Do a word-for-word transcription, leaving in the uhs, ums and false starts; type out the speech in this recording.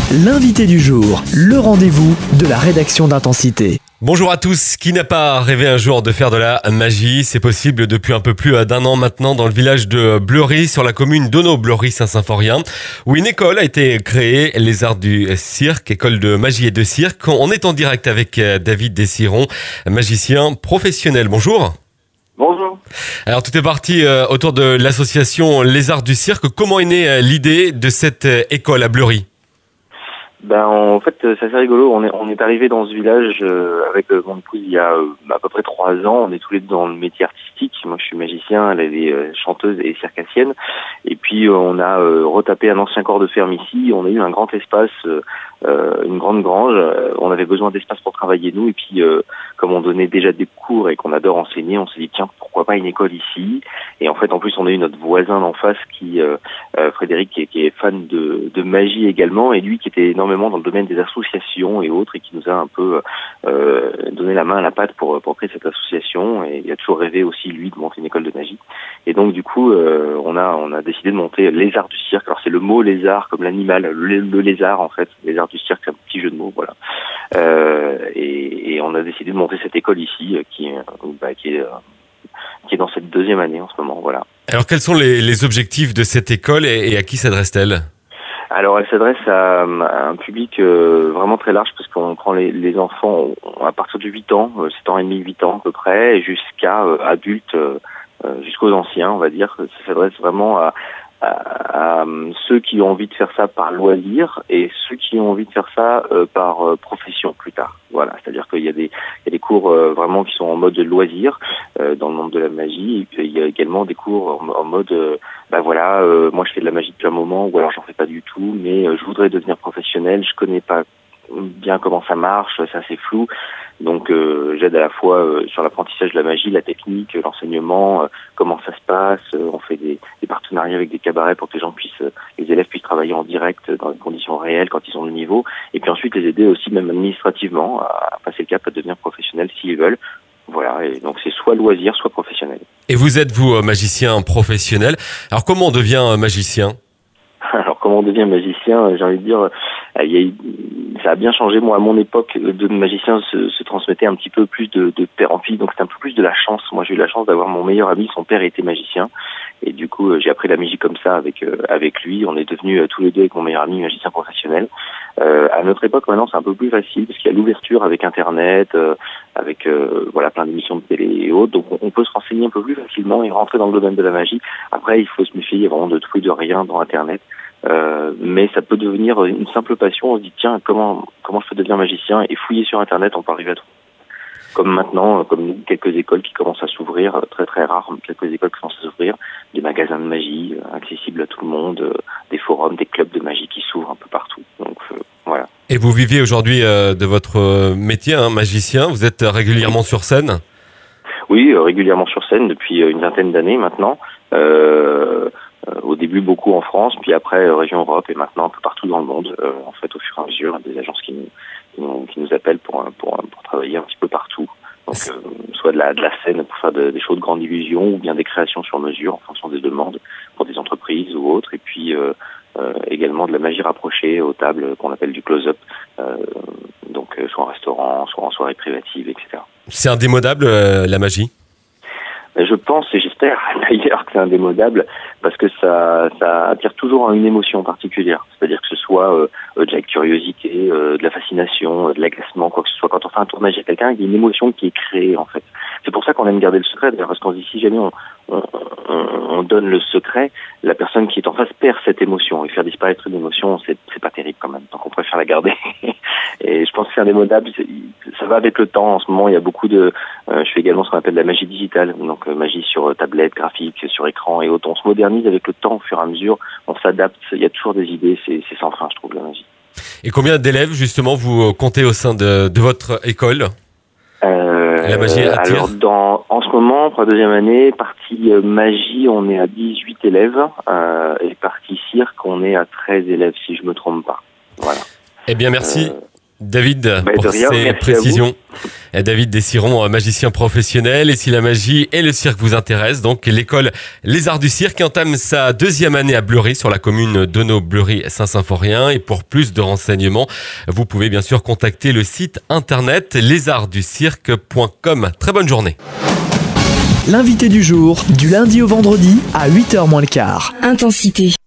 L'invité du jour, le rendez-vous de la rédaction d'Intensité. Bonjour à tous. Qui n'a pas rêvé un jour de faire de la magie? C'est possible depuis un peu plus d'un an maintenant dans le village de Bleury, sur la commune d'Auneau-Bleury-Saint-Symphorien, où une école a été créée, les Arts du Cirque, école de magie et de cirque. On est en direct avec David Dessiron, magicien professionnel. Bonjour. Bonjour. Alors tout est parti autour de l'association Les Arts du Cirque. Comment est née l'idée de cette école à Bleury? Ben en fait c'est assez rigolo, on est on est arrivé dans ce village euh, avec euh, mon épouse il y a euh, à peu près trois ans, on est tous les deux dans le métier artistique, moi je suis magicien, elle est euh, chanteuse et circassienne, et puis euh, on a euh, retapé un ancien corps de ferme ici, on a eu un grand espace, euh, euh, une grande grange, euh, on avait besoin d'espace pour travailler nous, et puis euh, comme on donnait déjà des cours et qu'on adore enseigner, on s'est dit tiens pourquoi pas une école ici, et en fait en plus on a eu notre voisin d'en face qui, euh, euh, Frédéric qui est, qui est fan de, de magie également, et lui qui était énormément dans le domaine des associations et autres, et qui nous a un peu euh, donné la main à la pâte pour, pour créer cette association, et il a toujours rêvé aussi lui de monter une école de magie, et donc du coup euh, on a on a décidé de monter les Arts du Cirque. Alors c'est le mot lézard comme l'animal, le, le lézard en fait, les Arts du Cirque, c'est un petit jeu de mots, voilà, euh, et, et on a décidé de monter cette école ici qui, bah, qui est qui est dans cette deuxième année en ce moment, voilà. Alors quels sont les, les objectifs de cette école et, et à qui s'adresse-t-elle? Alors elle s'adresse à, à un public euh, vraiment très large, parce qu'on prend les, les enfants à partir de huit ans, euh, sept ans et demi, huit ans à peu près, jusqu'à euh, adultes, euh, jusqu'aux anciens, on va dire. Ça s'adresse vraiment à, à, à ceux qui ont envie de faire ça par loisir et ceux qui ont envie de faire ça euh, par euh, profession plus tard. Voilà, c'est-à-dire qu'il y a des, il y a des cours euh, vraiment qui sont en mode loisir euh, dans le monde de la magie, et puis il y a également des cours en, en mode euh, bah voilà, euh, moi je fais de la magie depuis un moment, ou alors j'en fais pas du tout, mais euh, je voudrais devenir professionnel, je connais pas bien comment ça marche, c'est assez flou, donc euh, j'aide à la fois euh, sur l'apprentissage de la magie, la technique, l'enseignement, euh, comment ça se passe, euh, on fait des, des partenariats avec des cabarets pour que les gens puissent, euh, les élèves puissent travailler en direct dans des conditions réelles quand ils ont le niveau, et puis ensuite les aider aussi même administrativement à passer le cap, à devenir professionnels s'ils veulent. Voilà, et donc c'est soit loisir, soit professionnel. Et vous êtes, vous, magicien professionnel. Alors comment on devient magicien? Alors comment on devient magicien, j'ai envie de dire, il y a eu, ça a bien changé. Moi, à mon époque, de magicien se, se transmettait un petit peu plus de, de père en fille, donc c'était un peu plus de la chance. Moi, j'ai eu la chance d'avoir mon meilleur ami, son père était magicien, et du coup, j'ai appris la magie comme ça avec euh, avec lui. On est devenus euh, tous les deux avec mon meilleur ami magicien professionnel. Euh, à notre époque, maintenant, c'est un peu plus facile parce qu'il y a l'ouverture avec Internet, euh, avec euh, voilà plein d'émissions de télé et autres. Donc, on, on peut se renseigner un peu plus facilement et rentrer dans le domaine de la magie. Après, il faut se méfier vraiment de tout et de rien dans Internet. Euh, mais ça peut devenir une simple passion. On se dit tiens comment comment je peux devenir magicien, et fouiller sur Internet on peut arriver à trouver. Comme maintenant, comme quelques écoles qui commencent à s'ouvrir, très très rares, quelques écoles qui commencent à s'ouvrir, des magasins de magie euh, accessibles à tout le monde, euh, des forums, des clubs de magie qui s'ouvrent un peu partout. Donc euh, voilà. Et vous vivez aujourd'hui euh, de votre métier, hein, magicien. Vous êtes régulièrement sur scène? Oui, euh, régulièrement sur scène depuis une vingtaine d'années maintenant. Euh, Euh, au début beaucoup en France, puis après euh, région Europe, et maintenant un peu partout dans le monde. Euh, en fait, au fur et à mesure, des agences qui nous qui nous, qui nous appellent pour, pour pour travailler un petit peu partout. Donc euh, soit de la de la scène pour faire de, des shows de grande illusion, ou bien des créations sur mesure en fonction des demandes pour des entreprises ou autres, et puis euh, euh, également de la magie rapprochée aux tables qu'on appelle du close-up, euh, donc euh, soit en restaurant, soit en soirée privative, et cetera. C'est indémodable euh, la magie? Je pense et j'espère d'ailleurs que c'est indémodable, parce que ça, ça attire toujours une émotion particulière. C'est-à-dire que ce soit euh, de la curiosité, euh, de la fascination, euh, de l'agacement, quoi que ce soit. Quand on fait un tour de magie à quelqu'un, il y a une émotion qui est créée en fait. C'est pour ça qu'on aime garder le secret, d'ailleurs, parce qu'on se dit si jamais on, on, on, on donne le secret, la personne qui est en face perd cette émotion. Et faire disparaître une émotion, c'est, c'est pas terrible quand même. Donc on préfère la garder. Et je pense que c'est indémodable. Ça va avec le temps. En ce moment, il y a beaucoup de... Euh, je fais également ce qu'on appelle la magie digitale. Donc euh, magie sur tablette, graphique, sur écran et autres. On se modernise avec le temps au fur et à mesure. On s'adapte. Il y a toujours des idées. C'est, c'est sans fin, je trouve, la magie. Et combien d'élèves, justement, vous comptez au sein de, de votre école? Euh, La magie attire. Alors, dans, en ce moment, pour la deuxième année, partie euh, magie, on est à dix-huit élèves. Euh, et partie cirque, on est à treize élèves, si je me trompe pas. Voilà. Eh bien, merci. Euh, David, Bah, pour de rien, ces merci à précisions. David Dessiron, magicien professionnel. Et si la magie et le cirque vous intéressent, donc l'école Les Arts du Cirque entame sa deuxième année à Bleury, sur la commune d'Ono-Bleury-Saint-Symphorien. Et pour plus de renseignements, vous pouvez bien sûr contacter le site internet les arts du cirque point com. Très bonne journée. L'invité du jour, du lundi au vendredi à huit heures moins le quart. Intensité.